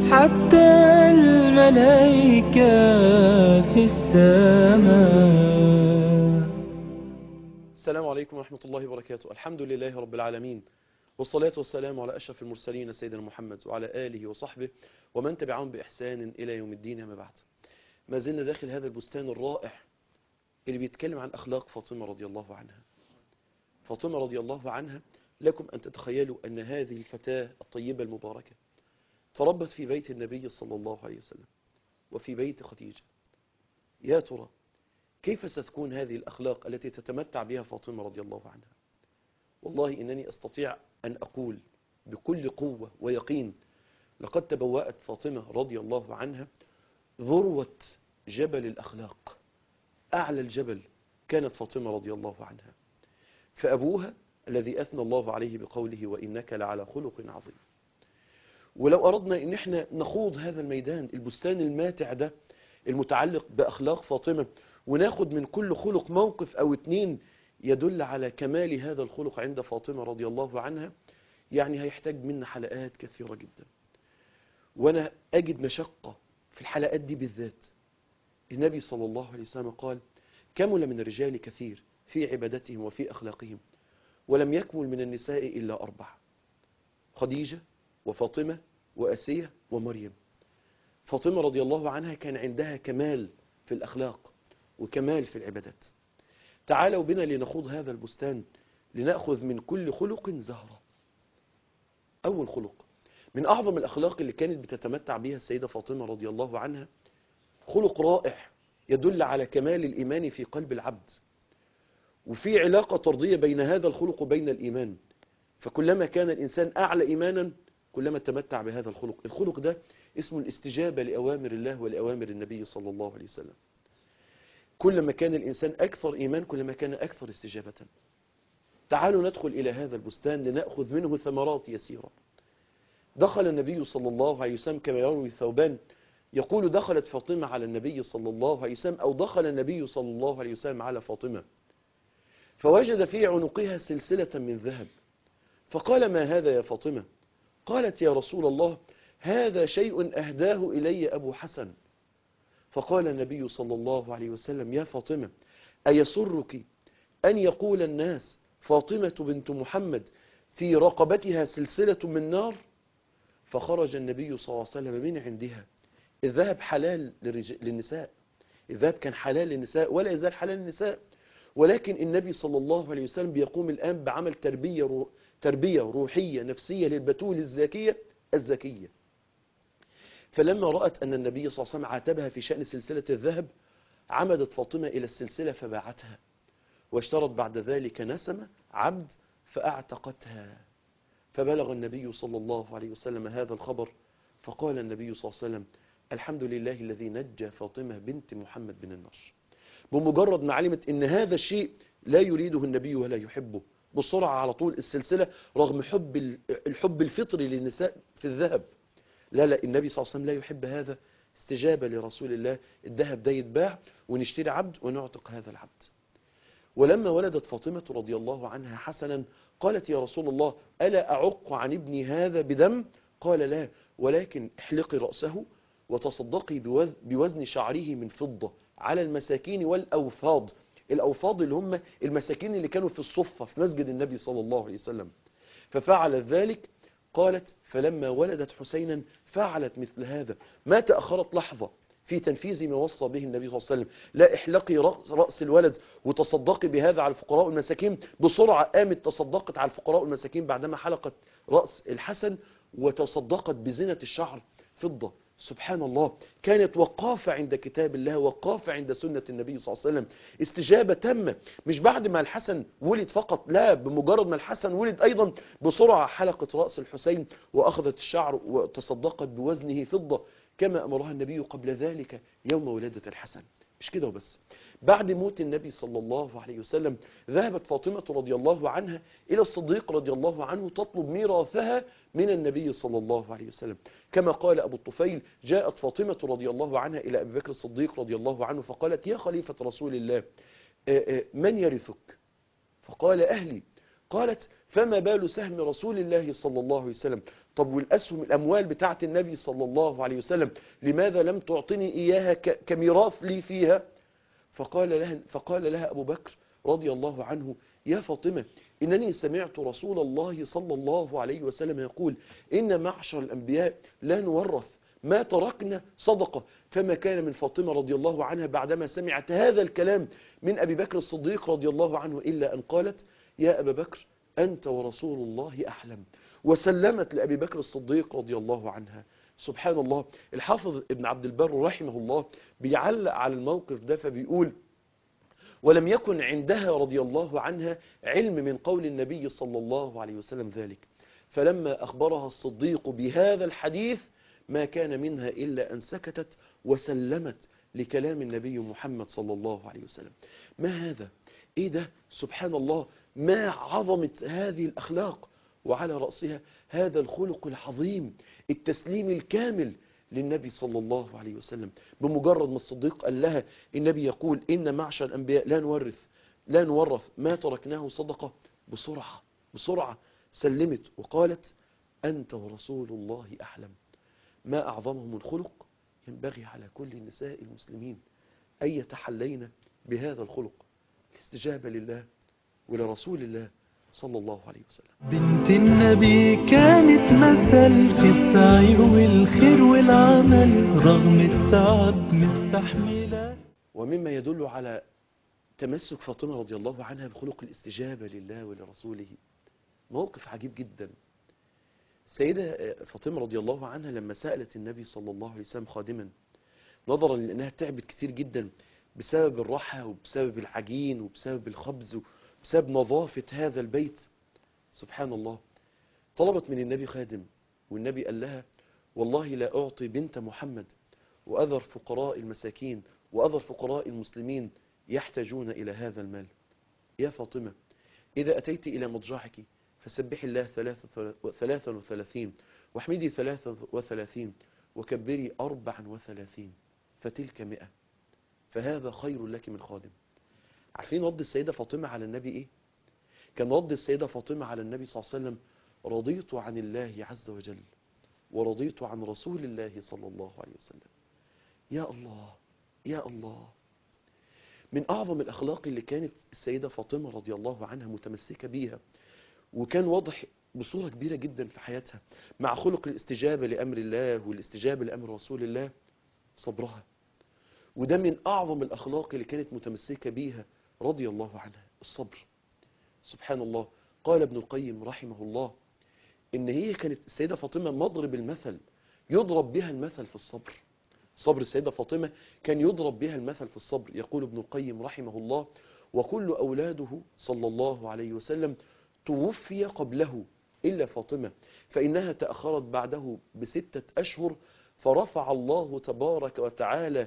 حتى الملائكة في السماء. السلام عليكم ورحمة الله وبركاته. الحمد لله رب العالمين، والصلاة والسلام على أشرف المرسلين سيدنا محمد وعلى آله وصحبه ومن تبعهم بإحسان إلى يوم الدين. أما بعد، ما زلنا داخل هذا البستان الرائع اللي بيتكلم عن أخلاق فاطمة رضي الله عنها. فاطمة رضي الله عنها، لكم أن تتخيلوا أن هذه الفتاة الطيبة المباركة تربت في بيت النبي صلى الله عليه وسلم وفي بيت خديجة. يا ترى كيف ستكون هذه الأخلاق التي تتمتع بها فاطمة رضي الله عنها؟ والله إنني أستطيع أن أقول بكل قوة ويقين لقد تبوأت فاطمة رضي الله عنها ذروة جبل الأخلاق. أعلى الجبل كانت فاطمة رضي الله عنها. فأبوها الذي أثنى الله عليه بقوله وإنك لعلى خلق عظيم. ولو أردنا إن احنا نخوض هذا الميدان، البستان الماتع ده المتعلق بأخلاق فاطمة، وناخد من كل خلق موقف أو اتنين يدل على كمال هذا الخلق عند فاطمة رضي الله عنها، يعني هيحتاج منا حلقات كثيرة جدا. وأنا أجد مشقة في الحلقات دي بالذات. النبي صلى الله عليه وسلم قال: كمل من الرجال كثير في عبادتهم وفي أخلاقهم، ولم يكمل من النساء إلا 4: خديجة وفاطمة وأسية ومريم. فاطمة رضي الله عنها كان عندها كمال في الأخلاق وكمال في العبادات. تعالوا بنا لنخوض هذا البستان لنأخذ من كل خلق زهرة. أول خلق من أعظم الأخلاق اللي كانت بتتمتع بها السيدة فاطمة رضي الله عنها، خلق رائع يدل على كمال الإيمان في قلب العبد، وفي علاقة طردية بين هذا الخلق وبين الإيمان. فكلما كان الإنسان أعلى إيمانا كلما تمتع بهذا الخلق. الخلق ده اسمه الاستجابة لأوامر الله ولأوامر النبي صلى الله عليه وسلم. كلما كان الإنسان أكثر إيمان كلما كان أكثر استجابة. تعالوا ندخل إلى هذا البستان لنأخذ منه ثمرات يسيرة. دخل النبي صلى الله عليه وسلم كما يروي ثوبان، يقول: دخلت فاطمة على النبي صلى الله عليه وسلم، أو دخل النبي صلى الله عليه وسلم على فاطمة، فوجد في عنقها سلسلة من ذهب، فقال: ما هذا يا فاطمة؟ قالت: يا رسول الله، هذا شيء أهداه إلي أبو حسن. فقال النبي صلى الله عليه وسلم: يا فاطمة، أيسرك أن يقول الناس فاطمة بنت محمد في رقبتها سلسلة من نار؟ فخرج النبي صلى الله عليه وسلم من عندها. الذهب حلال للنساء، الذهب كان حلال للنساء ولا يزال حلال للنساء، ولكن النبي صلى الله عليه وسلم بيقوم الآن بعمل تربية روحية نفسية للبتول الزكية. فلما رأت أن النبي صلى الله عليه وسلم عاتبها في شأن سلسلة الذهب، عمدت فاطمة إلى السلسلة فباعتها، واشترت بعد ذلك نسمة عبد فأعتقتها. فبلغ النبي صلى الله عليه وسلم هذا الخبر، فقال النبي صلى الله عليه وسلم: الحمد لله الذي نجى فاطمة بنت محمد من النار. بمجرد ما علمت ان هذا الشيء لا يريده النبي ولا يحبه، بسرعة على طول السلسلة، رغم الحب الفطري للنساء في الذهب، لا النبي صلى الله عليه وسلم لا يحب هذا. استجابة لرسول الله، الذهب ده يتباع ونشتري عبد ونعتق هذا العبد. ولما ولدت فاطمة رضي الله عنها حسنا، قالت: يا رسول الله، ألا أعق عن ابني هذا بدم؟ قال: لا، ولكن احلقي رأسه وتصدقي بوزن شعره من فضة على المساكين والأوفاض. الأوفاض اللي هم المساكين اللي كانوا في الصفة في مسجد النبي صلى الله عليه وسلم. ففعلت ذلك. قالت: فلما ولدت حسينا فعلت مثل هذا، ما تأخرت لحظة في تنفيذ ما وصى به النبي صلى الله عليه وسلم. لا احلقي رأس الولد وتصدقي بهذا على الفقراء والمساكين. بسرعة قامت تصدقت على الفقراء والمساكين بعدما حلقت رأس الحسن، وتصدقت بزينة الشعر فضة. سبحان الله، كانت وقافة عند كتاب الله، وقافة عند سنة النبي صلى الله عليه وسلم. استجابة تامة، مش بعد ما الحسن ولد فقط، لا، بمجرد ما الحسن ولد أيضا بسرعة حلقت رأس الحسين وأخذت الشعر وتصدقت بوزنه فضة كما أمرها النبي قبل ذلك يوم ولادة الحسن. مش كده وبس، بعد موت النبي صلى الله عليه وسلم ذهبت فاطمة رضي الله عنها إلى الصديق رضي الله عنه تطلب ميراثها من النبي صلى الله عليه وسلم. كما قال أبو الطفيل: جاءت فاطمة رضي الله عنها إلى أبي بكر الصديق رضي الله عنه فقالت: يا خليفة رسول الله، من يرثك؟ فقال: أهلي. قالت فما بال سهم رسول الله صلى الله عليه وسلم؟ طب والأسهم الأموال بتاعة النبي صلى الله عليه وسلم لماذا لم تعطني إياها كميراث لي فيها؟ فقال لها أبو بكر رضي الله عنه يا فاطمة إنني سمعت رسول الله صلى الله عليه وسلم يقول إن معشر الأنبياء لا نورث ما تركنا صدقة. فما كان من فاطمة رضي الله عنها بعدما سمعت هذا الكلام من أبي بكر الصديق رضي الله عنه إلا أن قالت يا أبا بكر أنت ورسول الله أحلم، وسلمت لأبي بكر الصديق رضي الله عنها. سبحان الله. الحافظ ابن عبد البر رحمه الله بيعلق على الموقف ده فبيقول ولم يكن عندها رضي الله عنها علم من قول النبي صلى الله عليه وسلم ذلك، فلما أخبرها الصديق بهذا الحديث ما كان منها إلا أن سكتت وسلمت لكلام النبي محمد صلى الله عليه وسلم. ما هذا؟ إيه ده؟ سبحان الله، ما عظمة هذه الأخلاق، وعلى رأسها هذا الخلق العظيم التسليم الكامل للنبي صلى الله عليه وسلم. بمجرد ما الصديق قال لها النبي يقول إن معشر الأنبياء لا نورث ما تركناه صدقة، بسرعة سلمت وقالت أنت ورسول الله أحلم. ما أعظمه من خلق ينبغي على كل نساء المسلمين أن يتحلين بهذا الخلق، الاستجابة لله ولرسول الله صلى الله عليه وسلم. بنت النبي كانت مثل في السعي والخير والعمل، رغم التعب مستحملة. ومما يدل على تمسك فاطمة رضي الله عنها بخلق الاستجابة لله ولرسوله موقف عجيب جدا. سيدة فاطمة رضي الله عنها لما سألت النبي صلى الله عليه وسلم خادما، نظرا لأنها تعبت كتير جدا بسبب الرحى وبسبب العجين وبسبب الخبز وبسبب نظافة هذا البيت، سبحان الله، طلبت من النبي خادم، والنبي قال لها والله لا أعطي بنت محمد وأذر فقراء المساكين وأذر فقراء المسلمين يحتاجون إلى هذا المال. يا فاطمة إذا أتيت إلى مضجعك فسبحي الله 33 واحمدي 33 وكبري 34 فتلك 100، فهذا خير لك من خادم. عارفين رد السيدة فاطمة على النبي إيه؟ كان رد السيدة فاطمة على النبي صلى الله عليه وسلم رضيت عن الله عز وجل ورضيت عن رسول الله صلى الله عليه وسلم. يا الله يا الله، من أعظم الأخلاق اللي كانت السيدة فاطمة رضي الله عنها متمسكة بيها وكان واضح بصورة كبيرة جدا في حياتها مع خلق الاستجابة لأمر الله والاستجابة لأمر رسول الله، صبرها. وده من أعظم الأخلاق اللي كانت متمسكة بيها رضي الله عنها، الصبر. سبحان الله. قال ابن القيم رحمه الله إن هي كانت السيدة فاطمة مضرب المثل، يضرب بها المثل في الصبر. صبر السيدة فاطمة كان يضرب بها المثل في الصبر. يقول ابن القيم رحمه الله وكل أولاده صلى الله عليه وسلم توفي قبله إلا فاطمة، فإنها تأخرت بعده ب6 أشهر، فرفع الله تبارك وتعالى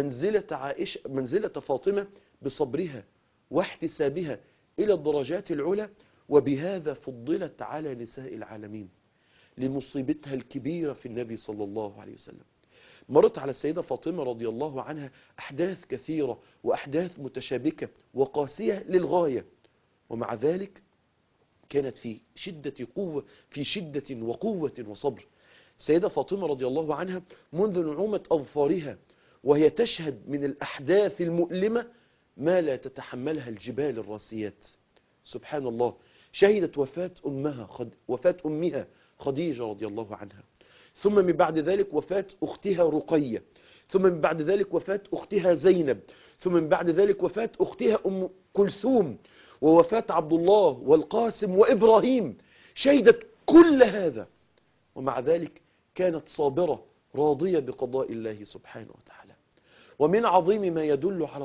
منزلة فاطمة بصبرها واحتسابها إلى الدرجات العلى، وبهذا فضلت على نساء العالمين لمصيبتها الكبيرة في النبي صلى الله عليه وسلم. مرت على السيدة فاطمة رضي الله عنها أحداث كثيرة وأحداث متشابكة وقاسية للغاية، ومع ذلك كانت في شدة وقوة وصبر. السيدة فاطمة رضي الله عنها منذ نعومة أظفارها وهي تشهد من الأحداث المؤلمة ما لا تتحملها الجبال الراسيات. سبحان الله. شهدت وفاة أمها خديجة رضي الله عنها، ثم من بعد ذلك وفاة أختها رقية، ثم من بعد ذلك وفاة أختها زينب، ثم من بعد ذلك وفاة أختها أم كلثوم، ووفاة عبد الله والقاسم وإبراهيم. شهدت كل هذا ومع ذلك كانت صابرة راضية بقضاء الله سبحانه وتعالى. ومن عظيم ما يدل على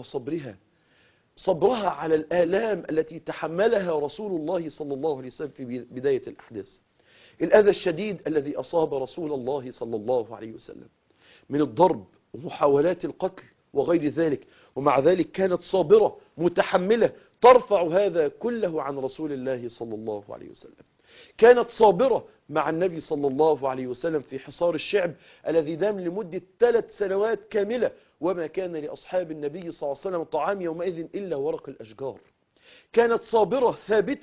صبرها على الآلام التي تحملها رسول الله صلى الله عليه وسلم في بداية الأحداث، الأذى الشديد الذي أصاب رسول الله صلى الله عليه وسلم من الضرب ومحاولات القتل وغير ذلك، ومع ذلك كانت صابرة متحملة ترفع هذا كله عن رسول الله صلى الله عليه وسلم. كانت صابرة مع النبي صلى الله عليه وسلم في حصار الشعب الذي دام لمدة 3 سنوات كاملة، وما كان لأصحاب النبي صلى الله عليه وسلم طعام يومئذ إلا ورق الأشجار. كانت صابرة ثابتة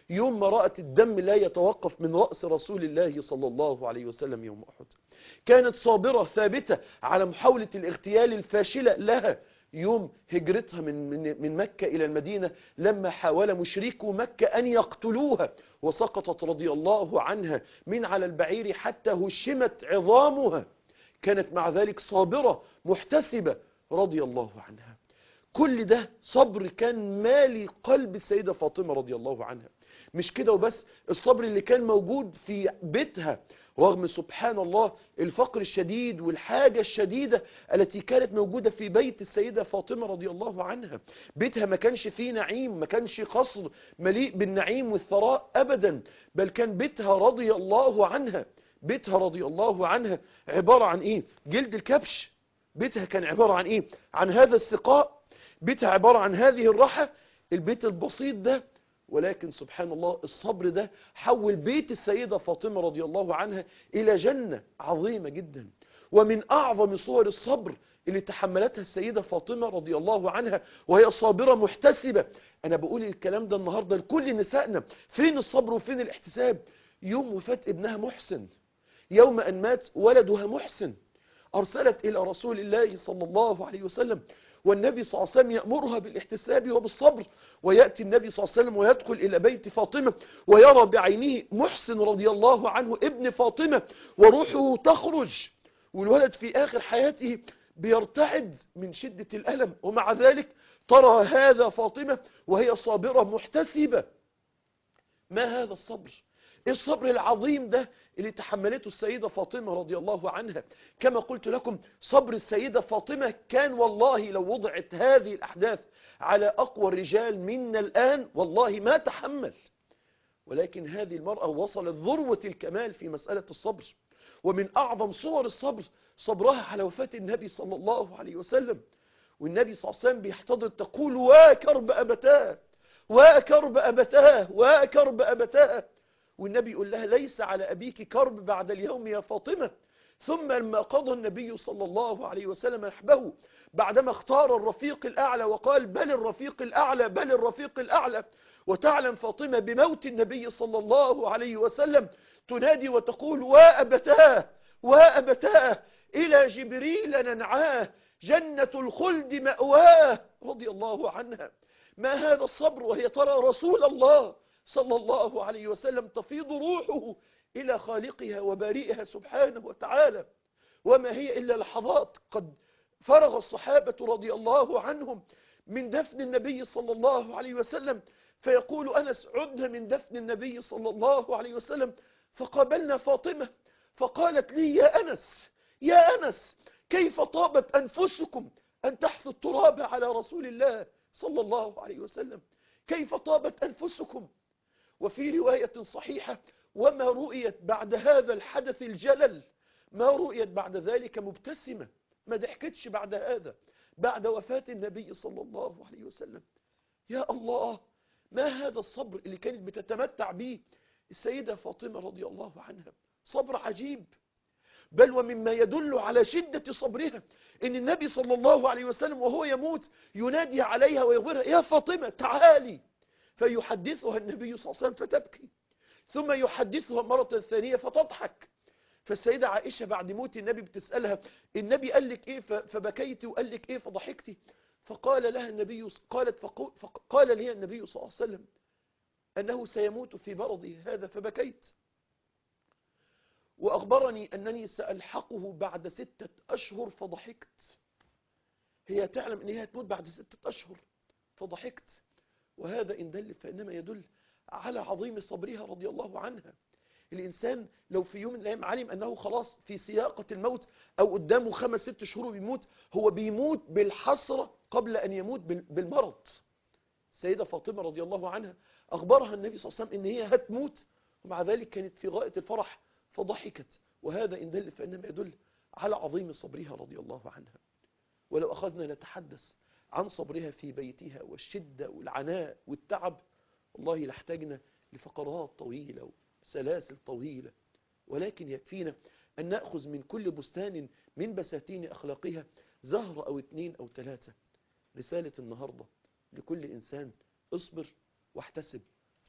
يوم ما رأت الدم لا يتوقف من رأس رسول الله صلى الله عليه وسلم يوم أحد. كانت صابرة ثابتة على محاولة الاغتيال الفاشلة لها يوم هجرتها من مكة إلى المدينة، لما حاول مشركو مكة أن يقتلوها، وسقطت رضي الله عنها من على البعير حتى هشمت عظامها. كانت مع ذلك صابرة محتسبة رضي الله عنها. كل ده صبر كان مالي قلب السيدة فاطمة رضي الله عنها. مش كده وبس، الصبر اللي كان موجود في بيتها رغم سبحان الله الفقر الشديد والحاجة الشديدة التي كانت موجودة في بيت السيدة فاطمة رضي الله عنها. بيتها ما كانش فيه نعيم، ما كانش قصر مليء بالنعيم والثراء أبدا، بل كان بيتها رضي الله عنها، بيتها رضي الله عنها عبارة عن إيه؟ جلد الكبش. بيتها كان عبارة عن إيه؟ عن هذا السقاء. بيتها عبارة عن هذه الراحة، البيت البسيط ده. ولكن سبحان الله الصبر ده حول بيت السيدة فاطمة رضي الله عنها إلى جنة عظيمة جدا. ومن أعظم صور الصبر اللي تحملتها السيدة فاطمة رضي الله عنها وهي صابرة محتسبة. أنا بقول الكلام ده النهاردة لكل نسائنا، فين الصبر وفين الاحتساب؟ يوم وفاة ابنها محسن، يوم أن مات ولدها محسن، أرسلت إلى رسول الله صلى الله عليه وسلم، والنبي صلى الله عليه وسلم يأمرها بالاحتساب وبالصبر. ويأتي النبي صلى الله عليه وسلم ويدخل إلى بيت فاطمة ويرى بعينه محسن رضي الله عنه ابن فاطمة وروحه تخرج، والولد في آخر حياته بيرتعد من شدة الألم، ومع ذلك ترى هذا فاطمة وهي صابرة محتسبة. ما هذا الصبر؟ الصبر العظيم ده اللي تحملته السيدة فاطمة رضي الله عنها. كما قلت لكم صبر السيدة فاطمة كان والله لو وضعت هذه الأحداث على أقوى الرجال منا الآن والله ما تحمل. ولكن هذه المرأة وصلت ذروة الكمال في مسألة الصبر. ومن أعظم صور الصبر صبرها على وفاة النبي صلى الله عليه وسلم. والنبي صلى الله عليه وسلم بيحتضر تقول وكرب أبتاه وكرب أبتاه وكرب أبتاه، والنبي يقول لها ليس على أبيك كرب بعد اليوم يا فاطمة. ثم لما قضى النبي صلى الله عليه وسلم نحبه بعدما اختار الرفيق الأعلى وقال بل الرفيق الأعلى بل الرفيق الأعلى، وتعلم فاطمة بموت النبي صلى الله عليه وسلم تنادي وتقول وأبتاه وأبتاه إلى جبريل ننعاه جنة الخلد مأواه رضي الله عنها. ما هذا الصبر وهي ترى رسول الله صلى الله عليه وسلم تفيض روحه إلى خالقها وبارئها سبحانه وتعالى، وما هي إلا لحظات قد فرغ الصحابة رضي الله عنهم من دفن النبي صلى الله عليه وسلم. فيقول أنس عدنا من دفن النبي صلى الله عليه وسلم فقابلنا فاطمة فقالت لي يا أنس يا أنس كيف طابت أنفسكم أن تحثوا التراب على رسول الله صلى الله عليه وسلم، كيف طابت أنفسكم. وفي رواية صحيحة وما رؤيت بعد هذا الحدث الجلل، ما رؤيت بعد ذلك مبتسمة، ما ضحكتش بعد هذا بعد وفاة النبي صلى الله عليه وسلم. يا الله ما هذا الصبر اللي كانت بتتمتع به السيدة فاطمة رضي الله عنها، صبر عجيب. بل ومما يدل على شدة صبرها ان النبي صلى الله عليه وسلم وهو يموت ينادي عليها ويخبرها يا فاطمة تعالي، فيحدثها النبي صلى الله عليه وسلم فتبكي، ثم يحدثها مرة ثانية فتضحك. فالسيدة عائشة بعد موت النبي بتسألها النبي قال لك ايه فبكيت وقال لك ايه فضحكتي؟ فقال لها النبي فقال لي النبي صلى الله عليه وسلم أنه سيموت في مرضه هذا فبكيت، وأخبرني أنني سألحقه بعد 6 أشهر فضحكت. هي تعلم أنها تموت بعد 6 أشهر فضحكت. وهذا إن دل فإنما يدل على عظيم صبرها رضي الله عنها. الإنسان لو في يوم من الأيام علم أنه خلاص في سياقة الموت أو قدامه 5-6 شهور بيموت، هو بيموت بالحسرة قبل أن يموت بالمرض. السيدة فاطمة رضي الله عنها أخبرها النبي صلى الله عليه وسلم أن هي هتموت، ومع ذلك كانت في غاية الفرح فضحكت. وهذا إن دل فإنما يدل على عظيم صبرها رضي الله عنها. ولو أخذنا نتحدث عن صبرها في بيتها والشدة والعناء والتعب والله لاحتاجنا لفقرات طويلة وسلاسل طويلة، ولكن يكفينا أن نأخذ من كل بستان من بساتين أخلاقها زهرة أو 2 أو 3. رسالة النهاردة لكل إنسان اصبر واحتسب،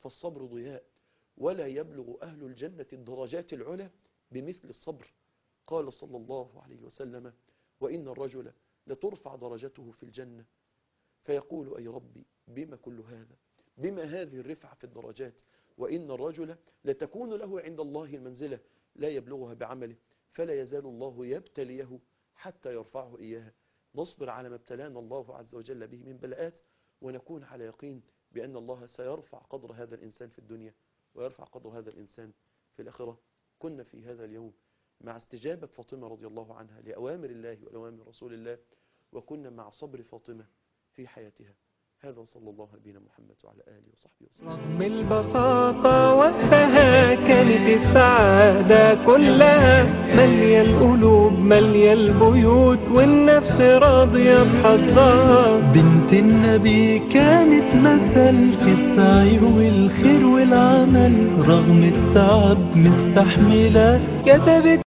فالصبر ضياء، ولا يبلغ أهل الجنة الدرجات العلى بمثل الصبر. قال صلى الله عليه وسلم: وإن الرجل لترفع درجته في الجنة فيقول: أي ربي بما كل هذا، بما هذه الرفعة في الدرجات؟ وإن الرجل لتكون له عند الله المنزلة لا يبلغها بعمله، فلا يزال الله يبتليه حتى يرفعه إياها. نصبر على ما ابتلانا الله عز وجل به من بلاءات، ونكون على يقين بأن الله سيرفع قدر هذا الإنسان في الدنيا ويرفع قدر هذا الإنسان في الآخرة. كنا في هذا اليوم مع استجابة فاطمة رضي الله عنها لأوامر الله وأوامر رسول الله، وكنا مع صبر فاطمة في حياتها. هذا وصلى الله على نبينا محمد وعلى آله وصحبه وسلم. رغم البساطة وقتها كانت السعادة كلها مالية القلوب مالية البيوت، والنفس راضية بحظها. بنت النبي كانت مثل في السعي والخير والعمل، رغم التعب مستحملة. كتبت